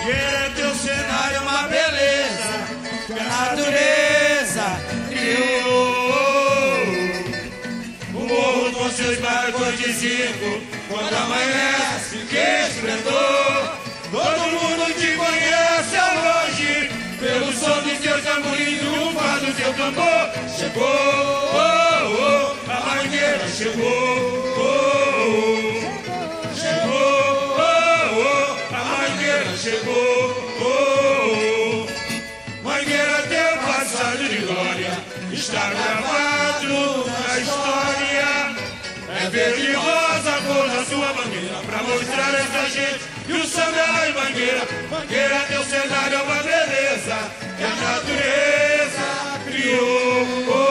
Mangueira, teu cenário é uma beleza que a natureza criou. O morro com seus barcos de zinco, quando amanhece, que esplendor. Todo mundo te conhece ao longe, pelo som do teu tamborim, do fado do teu tambor. Chegou, oh, oh, a Mangueira chegou, oh, oh. Chegou, oh, oh, a Mangueira chegou, oh, oh. Mangueira, teu passado de glória está gravado na história. É verde e rosa a cor da sua bandeira, pra mostrar essa gente que o samba é Mangueira. Mangueira, teu cenário é uma beleza que a natureza criou.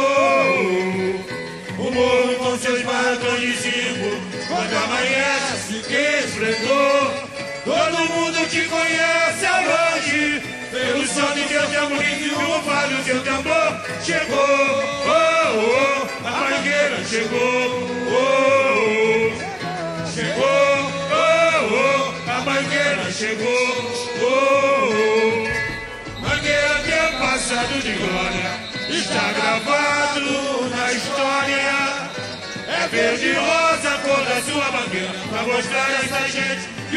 O morro com seus barcos de zinco, quando amanhece, que esplendor. Todo mundo te conhece ao longe, pelo som do teu tamborim e o fado do teu tambor. Chegou, oh, oh, a Mangueira chegou, oh, oh. Chegou, oh, oh, a Mangueira chegou, oh, oh. Mangueira, teu passado de glória está gravado na história. É verde e rosa a cor da sua bandeira, pra mostrar a essa gente